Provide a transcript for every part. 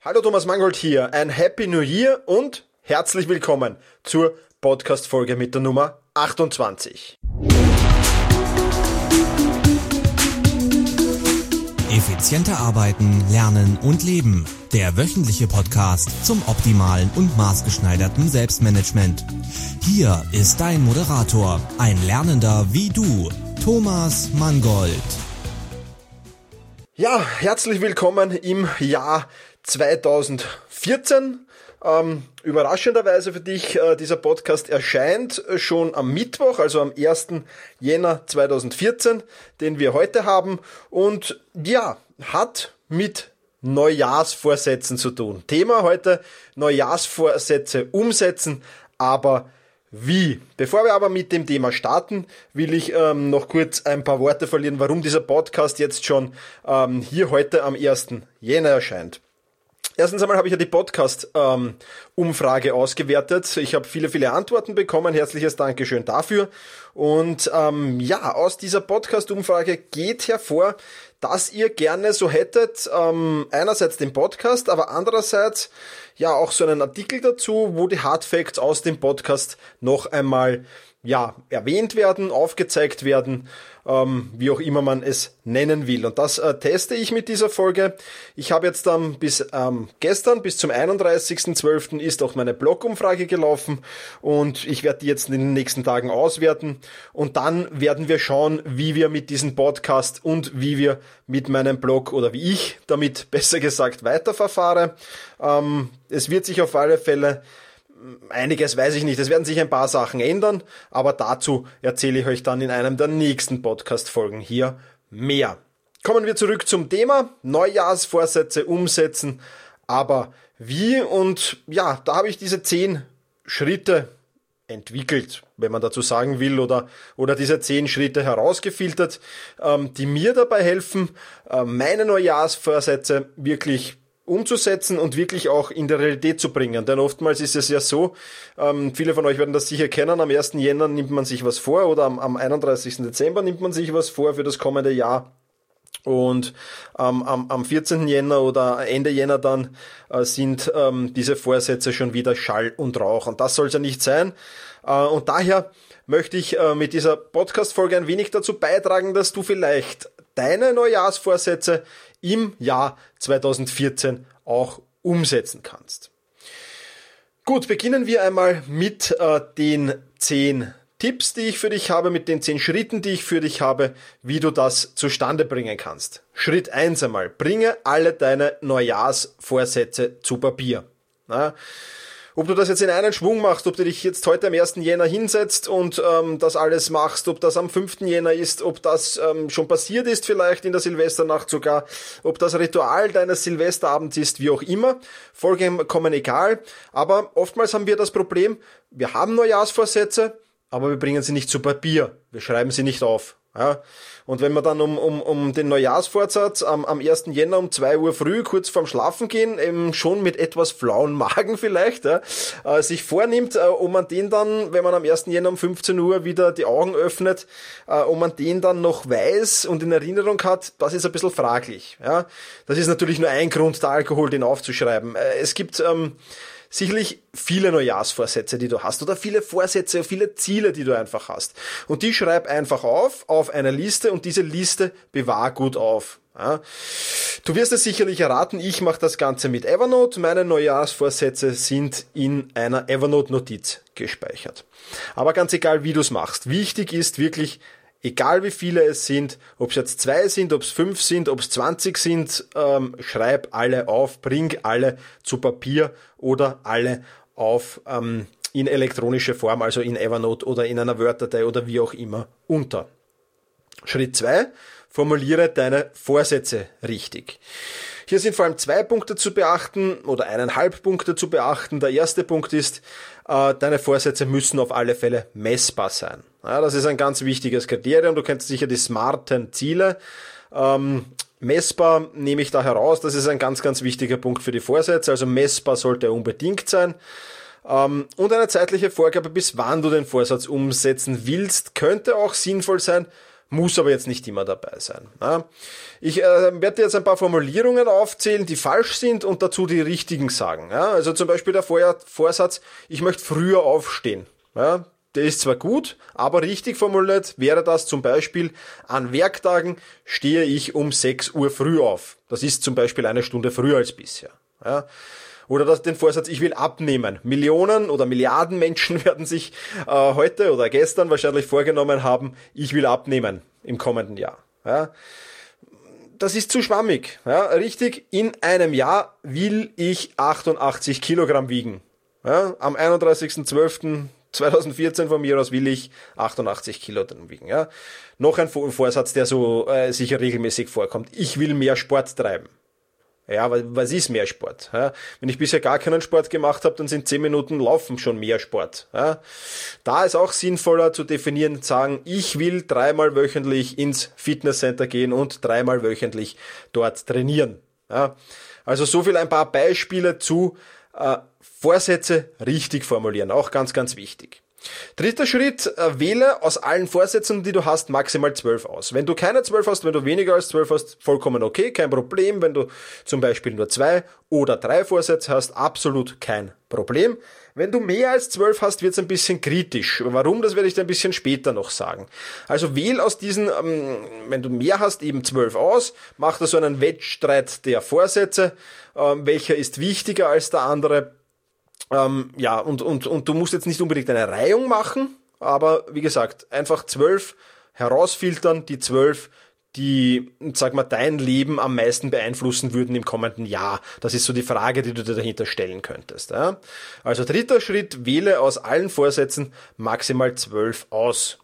Hallo Thomas Mangold hier, ein Happy New Year und herzlich willkommen zur Podcast-Folge mit der Nummer 28. Effizienter arbeiten, lernen und leben. Der wöchentliche Podcast zum optimalen und maßgeschneiderten Selbstmanagement. Hier ist dein Moderator, ein Lernender wie du, Thomas Mangold. Ja, herzlich willkommen im Jahr 2014. Überraschenderweise für dich, dieser Podcast erscheint schon am Mittwoch, also am 1. Jänner 2014, den wir heute haben. Und ja, hat mit Neujahrsvorsätzen zu tun. Thema heute: Neujahrsvorsätze umsetzen, aber wie? Bevor wir aber mit dem Thema starten, will ich noch kurz ein paar Worte verlieren, warum dieser Podcast jetzt schon hier heute am 1. Jänner erscheint. Erstens einmal habe ich ja die Podcast-Umfrage ausgewertet. Ich habe viele Antworten bekommen. Herzliches Dankeschön dafür. Und aus dieser Podcast-Umfrage geht hervor, dass ihr gerne so hättet, einerseits den Podcast, aber andererseits ja auch so einen Artikel dazu, wo die Hard Facts aus dem Podcast noch einmal erwähnt werden, aufgezeigt werden, wie auch immer man es nennen will. Und das teste ich mit dieser Folge. Ich habe jetzt bis gestern, bis zum 31.12. ist auch meine Blog-Umfrage gelaufen und ich werde die jetzt in den nächsten Tagen auswerten und dann werden wir schauen, wie wir mit diesem Podcast und wie wir mit meinem Blog oder wie ich damit besser gesagt weiterverfahre. Es wird sich auf alle Fälle einiges, weiß ich nicht, es werden sich ein paar Sachen ändern, aber dazu erzähle ich euch dann in einem der nächsten Podcast-Folgen hier mehr. Kommen wir zurück zum Thema Neujahrsvorsätze umsetzen, aber wie? Und ja, da habe ich diese 10 Schritte entwickelt, wenn man dazu sagen will, oder diese 10 Schritte herausgefiltert, die mir dabei helfen, meine Neujahrsvorsätze wirklich umzusetzen und wirklich auch in der Realität zu bringen. Denn oftmals ist es ja so, viele von euch werden das sicher kennen, am 1. Jänner nimmt man sich was vor oder am 31. Dezember nimmt man sich was vor für das kommende Jahr. Und am 14. Jänner oder Ende Jänner dann sind diese Vorsätze schon wieder Schall und Rauch. Und das soll es ja nicht sein. Und daher möchte ich mit dieser Podcast-Folge ein wenig dazu beitragen, dass du vielleicht deine Neujahrsvorsätze im Jahr 2014 auch umsetzen kannst. Gut, beginnen wir einmal mit den 10 Tipps, die ich für dich habe, mit den 10 Schritten, die ich für dich habe, wie du das zustande bringen kannst. Schritt 1 einmal, bringe alle deine Neujahrsvorsätze zu Papier. Na, ob du das jetzt in einen Schwung machst, ob du dich jetzt heute am 1. Jänner hinsetzt und das alles machst, ob das am 5. Jänner ist, ob das schon passiert ist vielleicht in der Silvesternacht sogar, ob das Ritual deines Silvesterabends ist, wie auch immer, vollkommen egal. Aber oftmals haben wir das Problem, wir haben Neujahrsvorsätze, aber wir bringen sie nicht zu Papier, wir schreiben sie nicht auf. Ja, und wenn man dann um den Neujahrsvorsatz am 1. Jänner um 2 Uhr früh, kurz vorm Schlafen gehen, eben schon mit etwas flauen Magen vielleicht, sich vornimmt, ob man den dann, wenn man am 1. Jänner um 15 Uhr wieder die Augen öffnet, ob man den dann noch weiß und in Erinnerung hat, das ist ein bisschen fraglich. Ja, das ist natürlich nur ein Grund, der Alkohol, den aufzuschreiben. Es gibt sicherlich viele Neujahrsvorsätze, die du hast, oder viele Vorsätze, viele Ziele, die du einfach hast. Und die schreib einfach auf eine Liste und diese Liste bewahr gut auf. Ja. Du wirst es sicherlich erraten, ich mache das Ganze mit Evernote. Meine Neujahrsvorsätze sind in einer Evernote-Notiz gespeichert. Aber ganz egal, wie du es machst. Wichtig ist wirklich, egal wie viele es sind, ob es jetzt 2 sind, ob es 5 sind, ob es 20 sind, schreib alle auf, bring alle zu Papier oder alle auf in elektronische Form, also in Evernote oder in einer Word-Datei oder wie auch immer unter. Schritt 2, formuliere deine Vorsätze richtig. Hier sind vor allem 2 Punkte zu beachten oder 1,5 Punkte zu beachten. Der erste Punkt ist, deine Vorsätze müssen auf alle Fälle messbar sein. Ja, das ist ein ganz wichtiges Kriterium. Du kennst sicher die smarten Ziele. Messbar nehme ich da heraus. Das ist ein ganz wichtiger Punkt für die Vorsätze. Also messbar sollte er unbedingt sein. Und eine zeitliche Vorgabe, bis wann du den Vorsatz umsetzen willst, könnte auch sinnvoll sein. muss aber jetzt nicht immer dabei sein. Ja. Ich werde jetzt ein paar Formulierungen aufzählen, die falsch sind und dazu die richtigen sagen. Ja. Also zum Beispiel der Vorsatz, ich möchte früher aufstehen. Ja. Der ist zwar gut, aber richtig formuliert wäre das zum Beispiel, an Werktagen stehe ich um 6 Uhr früh auf. Das ist zum Beispiel 1 Stunde früher als bisher. Ja. Oder den Vorsatz, ich will abnehmen. Millionen oder Milliarden Menschen werden sich heute oder gestern wahrscheinlich vorgenommen haben, ich will abnehmen im kommenden Jahr. Ja. Das ist zu schwammig. Ja. Richtig, in einem Jahr will ich 88 Kilogramm wiegen. Ja. Am 31.12.2014 von mir aus will ich 88 Kilo wiegen. Ja. Noch ein Vorsatz, der so sicher regelmäßig vorkommt. Ich will mehr Sport treiben. Ja, was ist mehr Sport? Ja, wenn ich bisher gar keinen Sport gemacht habe, dann sind 10 Minuten Laufen schon mehr Sport. Ja, da ist auch sinnvoller zu definieren, sagen, ich will 3-mal wöchentlich ins Fitnesscenter gehen und 3-mal wöchentlich dort trainieren. Ja, also so viel ein paar Beispiele zu Vorsätze richtig formulieren, auch ganz, ganz wichtig. Dritter Schritt, wähle aus allen Vorsätzen, die du hast, maximal 12 aus. Wenn du keine 12 hast, wenn du weniger als 12 hast, vollkommen okay, kein Problem. Wenn du zum Beispiel nur 2 oder 3 Vorsätze hast, absolut kein Problem. Wenn du mehr als 12 hast, wird es ein bisschen kritisch. Warum, das werde ich dir ein bisschen später noch sagen. Also wähl aus diesen, wenn du mehr hast, eben 12 aus, mach da so einen Wettstreit der Vorsätze, welcher ist wichtiger als der andere. Ja, und du musst jetzt nicht unbedingt eine Reihung machen, aber wie gesagt, einfach 12 herausfiltern, die 12, die, sag mal, dein Leben am meisten beeinflussen würden im kommenden Jahr. Das ist so die Frage, die du dir dahinter stellen könntest. Ja? Also dritter Schritt, wähle aus allen Vorsätzen maximal 12 aus.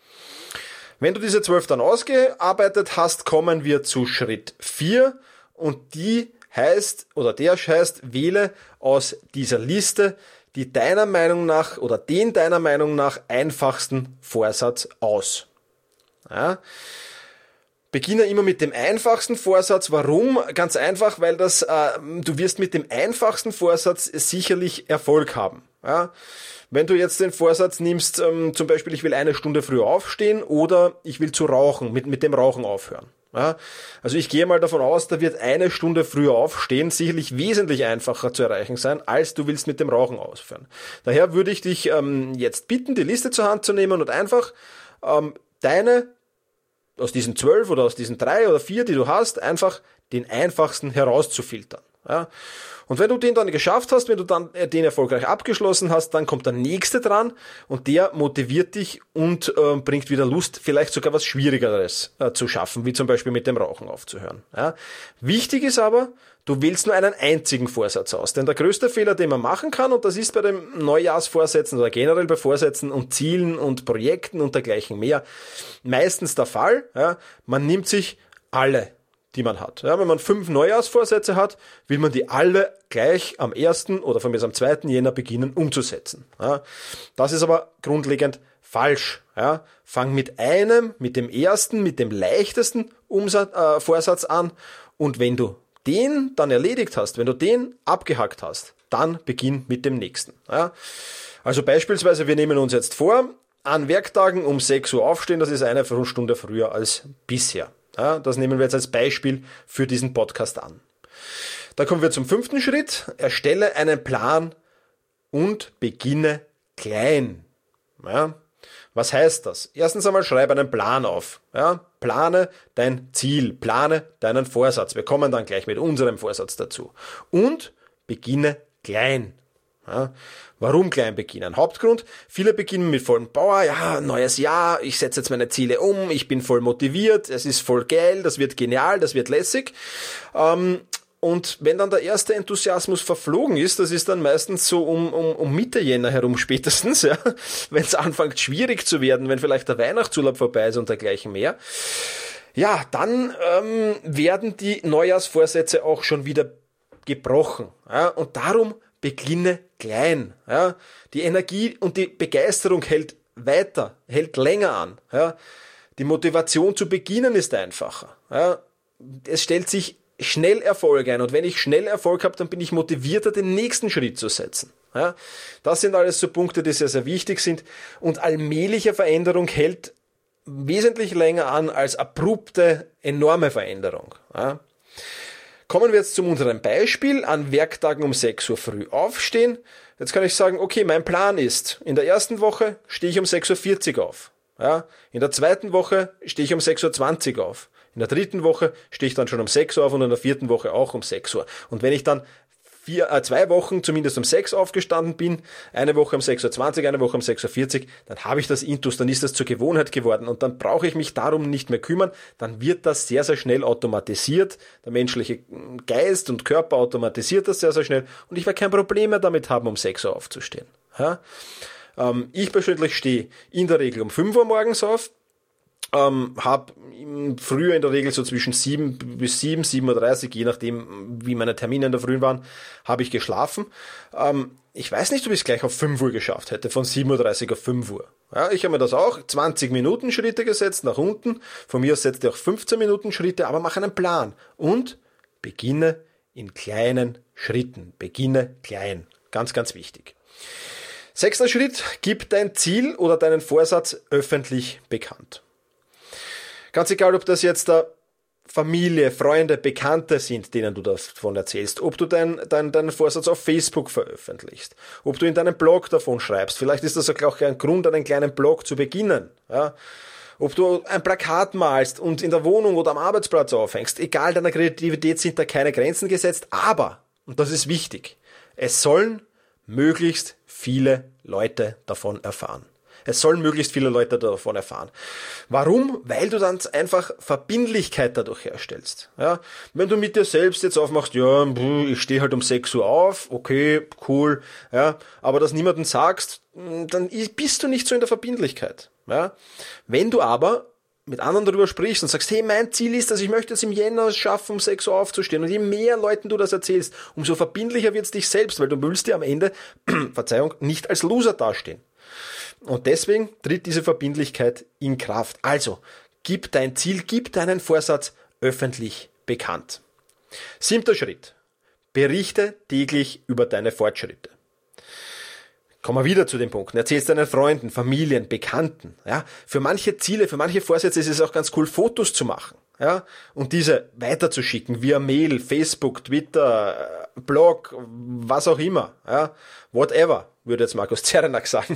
Wenn du diese 12 dann ausgearbeitet hast, kommen wir zu Schritt 4 und der heißt, wähle aus dieser Liste die deiner Meinung nach oder den deiner Meinung nach einfachsten Vorsatz aus. Ja. Beginne immer mit dem einfachsten Vorsatz. Warum? Ganz einfach, weil du wirst mit dem einfachsten Vorsatz sicherlich Erfolg haben. Ja. Wenn du jetzt den Vorsatz nimmst, zum Beispiel, ich will 1 Stunde früher aufstehen oder ich will zu rauchen, mit dem Rauchen aufhören. Ja, also ich gehe mal davon aus, da wird 1 Stunde früher aufstehen sicherlich wesentlich einfacher zu erreichen sein, als du willst mit dem Rauchen aufhören. Daher würde ich dich jetzt bitten, die Liste zur Hand zu nehmen und einfach aus diesen 12 oder aus diesen 3 oder 4, die du hast, einfach den einfachsten herauszufiltern. Ja. Und wenn du den dann geschafft hast, wenn du dann den erfolgreich abgeschlossen hast, dann kommt der nächste dran und der motiviert dich und bringt wieder Lust, vielleicht sogar was Schwierigeres zu schaffen, wie zum Beispiel mit dem Rauchen aufzuhören. Ja. Wichtig ist aber, du wählst nur einen einzigen Vorsatz aus, denn der größte Fehler, den man machen kann, und das ist bei den Neujahrsvorsätzen oder generell bei Vorsätzen und Zielen und Projekten und dergleichen mehr, meistens der Fall, ja, man nimmt sich alle, die man hat. Ja, wenn man 5 Neujahrsvorsätze hat, will man die alle gleich am 1. oder von mir am 2. Jänner beginnen umzusetzen. Ja, das ist aber grundlegend falsch. Ja, fang mit dem ersten, mit dem leichtesten Vorsatz an und wenn du den dann erledigt hast, wenn du den abgehackt hast, dann beginn mit dem nächsten. Ja, also beispielsweise, wir nehmen uns jetzt vor, an Werktagen um 6 Uhr aufstehen, das ist 1 Stunde früher als bisher. Ja, das nehmen wir jetzt als Beispiel für diesen Podcast an. Da kommen wir zum 5. Schritt. Erstelle einen Plan und beginne klein. Ja, was heißt das? Erstens einmal schreibe einen Plan auf. Ja, plane dein Ziel, plane deinen Vorsatz. Wir kommen dann gleich mit unserem Vorsatz dazu. Und beginne klein. Ja, warum klein beginnen? Hauptgrund, viele beginnen mit vollem Power, ja, neues Jahr, ich setze jetzt meine Ziele um, ich bin voll motiviert, es ist voll geil, das wird genial, das wird lässig. Und wenn dann der erste Enthusiasmus verflogen ist, das ist dann meistens so um Mitte Jänner herum spätestens, ja, wenn es anfängt schwierig zu werden, wenn vielleicht der Weihnachtsurlaub vorbei ist und dergleichen mehr, ja, dann werden die Neujahrsvorsätze auch schon wieder gebrochen. Ja, und darum beginne klein. Ja. Die Energie und die Begeisterung hält länger an. Ja. Die Motivation zu beginnen ist einfacher. Ja. Es stellt sich schnell Erfolg ein und wenn ich schnell Erfolg habe, dann bin ich motivierter, den nächsten Schritt zu setzen. Ja. Das sind alles so Punkte, die sehr, sehr wichtig sind und allmähliche Veränderung hält wesentlich länger an als abrupte, enorme Veränderung. Ja. Kommen wir jetzt zu unserem Beispiel, an Werktagen um 6 Uhr früh aufstehen. Jetzt kann ich sagen, okay, mein Plan ist, in der ersten Woche stehe ich um 6.40 Uhr auf. Ja, in der zweiten Woche stehe ich um 6.20 Uhr auf. In der dritten Woche stehe ich dann schon um 6 Uhr auf und in der vierten Woche auch um 6 Uhr. Und wenn ich dann 2 Wochen zumindest um 6 aufgestanden bin, eine Woche um 6.20 Uhr, eine Woche um 6.40 Uhr, dann habe ich das Intus, dann ist das zur Gewohnheit geworden und dann brauche ich mich darum nicht mehr kümmern, dann wird das sehr, sehr schnell automatisiert, der menschliche Geist und Körper automatisiert das sehr, sehr schnell und ich werde kein Problem mehr damit haben, um 6 Uhr aufzustehen. Ja? Ich persönlich stehe in der Regel um 5 Uhr morgens auf, habe früher in der Regel so zwischen 7:30 Uhr, je nachdem wie meine Termine in der Früh waren, habe ich geschlafen. Ich weiß nicht, ob ich es gleich auf 5 Uhr geschafft hätte, von 7:30 Uhr auf 5 Uhr. Ja, ich habe mir das auch 20 Minuten Schritte gesetzt nach unten, von mir aus setze ich auch 15 Minuten Schritte, aber mache einen Plan und beginne in kleinen Schritten. Beginne klein. Ganz, ganz wichtig. 6. Schritt, gib dein Ziel oder deinen Vorsatz öffentlich bekannt. Ganz egal, ob das jetzt Familie, Freunde, Bekannte sind, denen du davon erzählst, ob du deinen Vorsatz auf Facebook veröffentlichst, ob du in deinem Blog davon schreibst, vielleicht ist das auch ein Grund, einen kleinen Blog zu beginnen, ja? Ob du ein Plakat malst und in der Wohnung oder am Arbeitsplatz aufhängst, egal, deiner Kreativität sind da keine Grenzen gesetzt, aber, und das ist wichtig, es sollen möglichst viele Leute davon erfahren. Es sollen möglichst viele Leute davon erfahren. Warum? Weil du dann einfach Verbindlichkeit dadurch herstellst. Ja, wenn du mit dir selbst jetzt aufmachst, ja, ich stehe halt um 6 Uhr auf, okay, cool, ja, aber das niemandem sagst, dann bist du nicht so in der Verbindlichkeit. Ja, wenn du aber mit anderen darüber sprichst und sagst, hey, mein Ziel ist, dass ich möchte es im Jänner schaffen, um 6 Uhr aufzustehen. Und je mehr Leuten du das erzählst, umso verbindlicher wird es dich selbst, weil du willst dir am Ende, Verzeihung, nicht als Loser dastehen. Und deswegen tritt diese Verbindlichkeit in Kraft. Also, gib dein Ziel, gib deinen Vorsatz öffentlich bekannt. 7. Schritt. Berichte täglich über deine Fortschritte. Kommen wir wieder zu den Punkten. Erzähl's deinen Freunden, Familien, Bekannten. Ja, für manche Ziele, für manche Vorsätze ist es auch ganz cool, Fotos zu machen. Ja, und diese weiterzuschicken via Mail, Facebook, Twitter, Blog, was auch immer. Ja, whatever, würde jetzt Markus Zerenak sagen.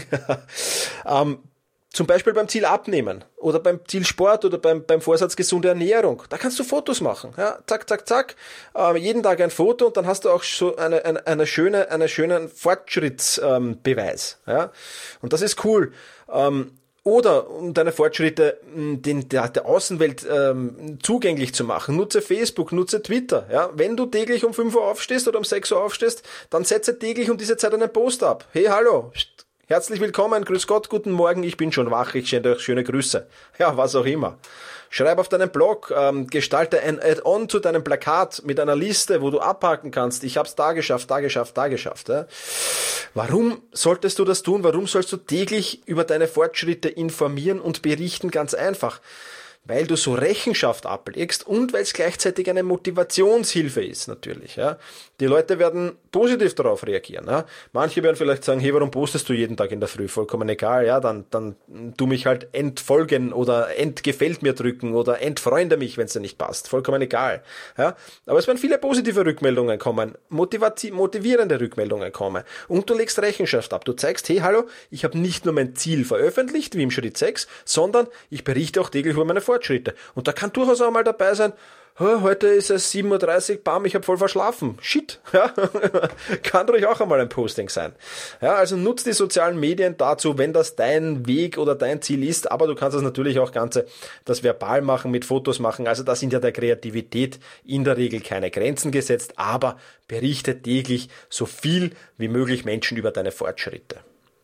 Zum Beispiel beim Ziel Abnehmen oder beim Ziel Sport oder beim Vorsatz gesunde Ernährung. Da kannst du Fotos machen. Ja, zack, zack, zack. Jeden Tag ein Foto und dann hast du auch so einen schönen Fortschrittsbeweis. Ja, und das ist cool. Oder um deine Fortschritte der Außenwelt zugänglich zu machen, nutze Facebook, nutze Twitter. Ja? Wenn du täglich um 5 Uhr aufstehst oder um 6 Uhr aufstehst, dann setze täglich um diese Zeit einen Post ab. Hey, hallo, herzlich willkommen, grüß Gott, guten Morgen, ich bin schon wach, ich schicke euch schöne Grüße. Ja, was auch immer. Schreib auf deinen Blog, gestalte ein Add-on zu deinem Plakat mit einer Liste, wo du abhaken kannst. Ich hab's da geschafft, da geschafft, da geschafft. Ja? Warum solltest du das tun? Warum sollst du täglich über deine Fortschritte informieren und berichten? Ganz einfach. Weil du so Rechenschaft ablegst und weil es gleichzeitig eine Motivationshilfe ist, natürlich. Ja. Die Leute werden positiv darauf reagieren. Ja. Manche werden vielleicht sagen, hey, warum postest du jeden Tag in der Früh? Vollkommen egal, ja, dann tu mich halt entfolgen oder entgefällt mir drücken oder entfreunde mich, wenn es dir nicht passt. Vollkommen egal. Ja. Aber es werden viele positive Rückmeldungen kommen, motivierende Rückmeldungen kommen und du legst Rechenschaft ab. Du zeigst, hey, hallo, ich habe nicht nur mein Ziel veröffentlicht, wie im Schritt 6, sondern ich berichte auch täglich über meine Fortschritte. Und da kann durchaus auch mal dabei sein, heute ist es 7:30 Uhr, bam, ich habe voll verschlafen. Shit. Ja. Kann ruhig auch einmal ein Posting sein. Ja, also nutz die sozialen Medien dazu, wenn das dein Weg oder dein Ziel ist, aber du kannst das natürlich auch das verbal machen, mit Fotos machen. Also da sind ja der Kreativität in der Regel keine Grenzen gesetzt, aber berichte täglich so viel wie möglich Menschen über deine Fortschritte.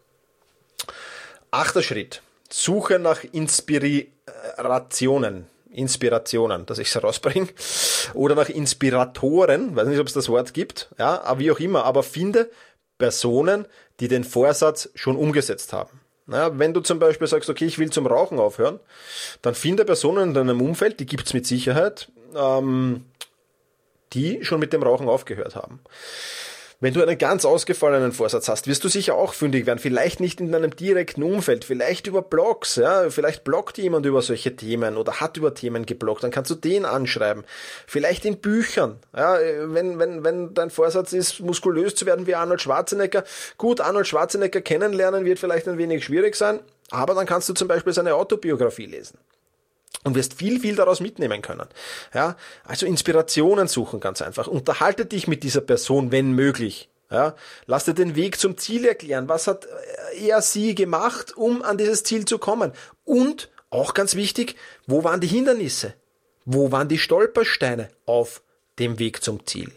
8. Schritt. Suche nach Inspirationen, dass ich es herausbringe, oder nach Inspiratoren, weiß nicht, ob es das Wort gibt, ja, aber wie auch immer, aber finde Personen, die den Vorsatz schon umgesetzt haben. Ja, wenn du zum Beispiel sagst, okay, ich will zum Rauchen aufhören, dann finde Personen in deinem Umfeld, die gibt's mit Sicherheit, die schon mit dem Rauchen aufgehört haben. Wenn du einen ganz ausgefallenen Vorsatz hast, wirst du sicher auch fündig werden. Vielleicht nicht in deinem direkten Umfeld, vielleicht über Blogs, ja. Vielleicht bloggt jemand über solche Themen oder hat über Themen gebloggt, dann kannst du den anschreiben. Vielleicht in Büchern, ja. Wenn dein Vorsatz ist, muskulös zu werden wie Arnold Schwarzenegger. Gut, Arnold Schwarzenegger kennenlernen wird vielleicht ein wenig schwierig sein, aber dann kannst du zum Beispiel seine Autobiografie lesen. Und wirst viel daraus mitnehmen können. Ja, also Inspirationen suchen, ganz einfach. Unterhalte dich mit dieser Person, wenn möglich. Ja, lass dir den Weg zum Ziel erklären. Was hat er, sie gemacht, um an dieses Ziel zu kommen? Und, auch ganz wichtig, wo waren die Hindernisse? Wo waren die Stolpersteine auf dem Weg zum Ziel?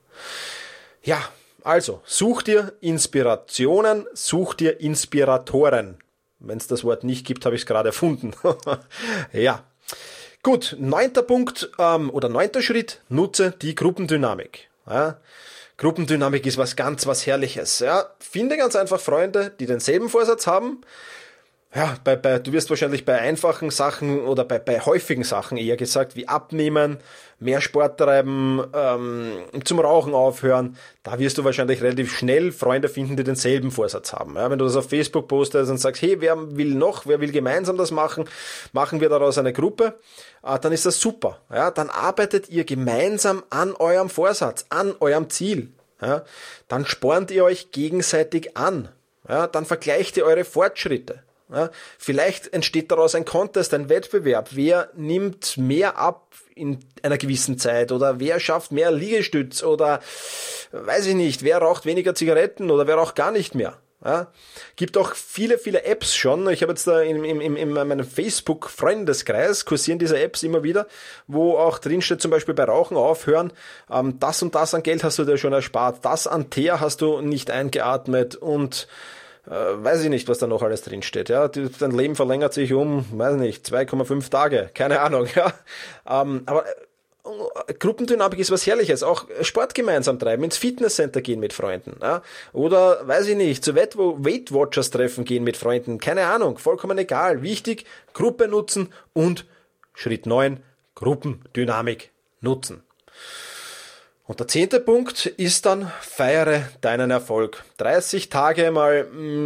Ja, also, such dir Inspirationen, such dir Inspiratoren. Wenn es das Wort nicht gibt, habe ich es gerade erfunden. Ja. Gut, 9. Punkt oder 9. Schritt, nutze die Gruppendynamik. Ja. Gruppendynamik ist was Herrliches. Ja. Finde ganz einfach Freunde, die denselben Vorsatz haben. Ja, du wirst wahrscheinlich bei einfachen Sachen oder bei häufigen Sachen eher gesagt, wie abnehmen, mehr Sport treiben, zum Rauchen aufhören, da wirst du wahrscheinlich relativ schnell Freunde finden, die denselben Vorsatz haben. Ja, wenn du das auf Facebook postest und sagst, hey, wer will gemeinsam das machen, machen wir daraus eine Gruppe, dann ist das super. Ja, dann arbeitet ihr gemeinsam an eurem Vorsatz, an eurem Ziel. Ja, dann spornt ihr euch gegenseitig an. Ja, dann vergleicht ihr eure Fortschritte. Ja, vielleicht entsteht daraus ein Contest, ein Wettbewerb. Wer nimmt mehr ab in einer gewissen Zeit oder wer schafft mehr Liegestütz oder weiß ich nicht, wer raucht weniger Zigaretten oder wer raucht gar nicht mehr. Ja, gibt auch viele Apps schon. Ich habe jetzt da in meinem Facebook-Freundeskreis kursieren diese Apps immer wieder, wo auch drinsteht, zum Beispiel bei Rauchen aufhören, das und das an Geld hast du dir schon erspart, das an Teer hast du nicht eingeatmet und weiß ich nicht, was da noch alles drin steht. Ja, dein Leben verlängert sich um, weiß nicht, 2,5 Tage, keine Ahnung. Ja, aber Gruppendynamik ist was Herrliches. Auch Sport gemeinsam treiben, ins Fitnesscenter gehen mit Freunden. Ja, oder, weiß ich nicht, zu Weight Watchers treffen gehen mit Freunden. Keine Ahnung, vollkommen egal. Wichtig, Gruppe nutzen und Schritt 9, Gruppendynamik nutzen. Und der 10. Punkt ist dann, feiere deinen Erfolg. 30 Tage mal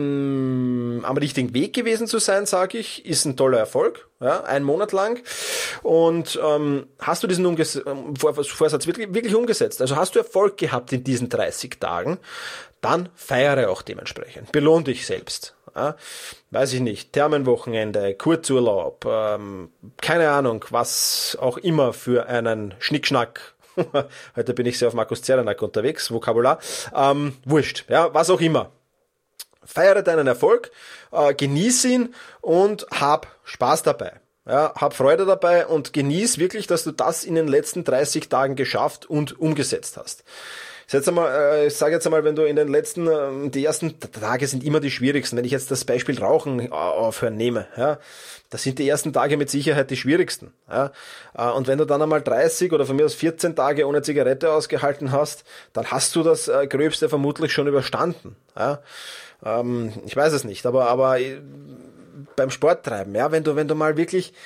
am richtigen Weg gewesen zu sein, sage ich, ist ein toller Erfolg, ja, 1 Monat lang. Und hast du diesen Vorsatz wirklich umgesetzt? Also hast du Erfolg gehabt in diesen 30 Tagen, dann feiere auch dementsprechend. Belohn dich selbst. Ja, weiß ich nicht, Thermenwochenende, Kurzurlaub, keine Ahnung, was auch immer für einen Schnickschnack. Heute bin ich sehr auf Markus Zernak unterwegs, Vokabular. Wurscht, ja, was auch immer. Feiere deinen Erfolg, genieß ihn und hab Spaß dabei. Ja, hab Freude dabei und genieß wirklich, dass du das in den letzten 30 Tagen geschafft und umgesetzt hast. Ich sage jetzt einmal, wenn du in den letzten, die ersten Tage sind immer die schwierigsten. Wenn ich jetzt das Beispiel Rauchen aufhören nehme, ja, das sind die ersten Tage mit Sicherheit die schwierigsten. Ja. Und wenn du dann einmal 30 oder von mir aus 14 Tage ohne Zigarette ausgehalten hast, dann hast du das Gröbste vermutlich schon überstanden. Ja. Ich weiß es nicht, aber beim Sporttreiben, ja, wenn du mal wirklich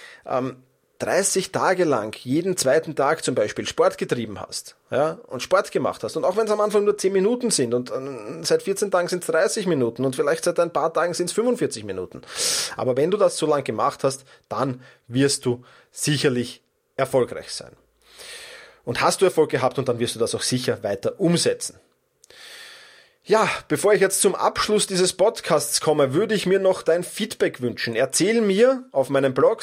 30 Tage lang, jeden zweiten Tag zum Beispiel, Sport getrieben hast, ja, und Sport gemacht hast, und auch wenn es am Anfang nur 10 Minuten sind und seit 14 Tagen sind es 30 Minuten und vielleicht seit ein paar Tagen sind es 45 Minuten. Aber wenn du das so lang gemacht hast, dann wirst du sicherlich erfolgreich sein. Und hast du Erfolg gehabt und dann wirst du das auch sicher weiter umsetzen. Ja, bevor ich jetzt zum Abschluss dieses Podcasts komme, würde ich mir noch dein Feedback wünschen. Erzähl mir auf meinem Blog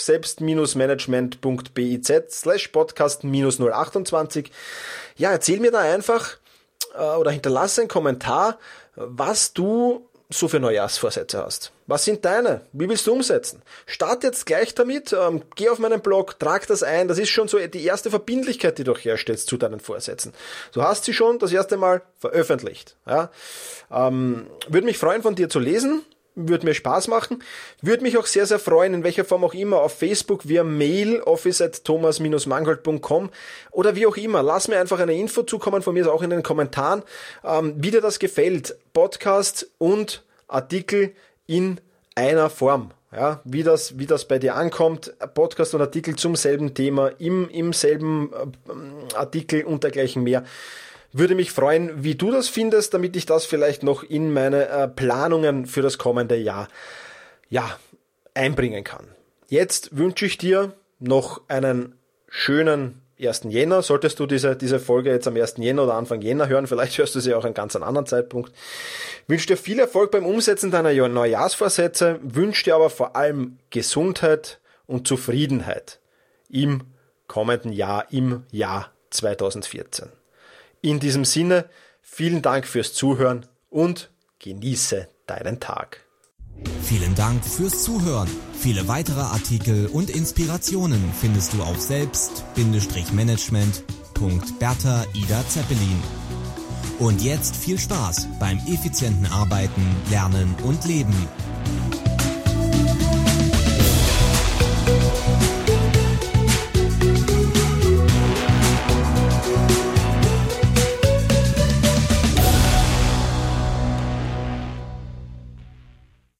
selbst-management.biz/podcast-028. Ja, erzähl mir da einfach oder hinterlasse einen Kommentar, was du so für Neujahrsvorsätze hast. Was sind deine? Wie willst du umsetzen? Start jetzt gleich damit, geh auf meinen Blog, trag das ein. Das ist schon so die erste Verbindlichkeit, die du herstellst zu deinen Vorsätzen. Du hast sie schon das erste Mal veröffentlicht. Ja? Würde mich freuen, von dir zu lesen. Würde mir Spaß machen. Würde mich auch sehr, sehr freuen, in welcher Form auch immer, auf Facebook, via Mail, office@thomas-mangold.com oder wie auch immer. Lass mir einfach eine Info zukommen, von mir auch in den Kommentaren, wie dir das gefällt. Podcast und Artikel in einer Form. Ja, wie das bei dir ankommt. Podcast und Artikel zum selben Thema, im selben Artikel und dergleichen mehr. Würde mich freuen, wie du das findest, damit ich das vielleicht noch in meine Planungen für das kommende Jahr einbringen kann. Jetzt wünsche ich dir noch einen schönen 1. Jänner. Solltest du diese Folge jetzt am 1. Jänner oder Anfang Jänner hören, vielleicht hörst du sie auch an ganz einem anderen Zeitpunkt. Wünsche dir viel Erfolg beim Umsetzen deiner Neujahrsvorsätze, wünsche dir aber vor allem Gesundheit und Zufriedenheit im kommenden Jahr, im Jahr 2014. In diesem Sinne, vielen Dank fürs Zuhören und genieße deinen Tag. Vielen Dank fürs Zuhören. Viele weitere Artikel und Inspirationen findest du auf selbst-management.Bertha Ida Zeppelin. Und jetzt viel Spaß beim effizienten Arbeiten, Lernen und Leben.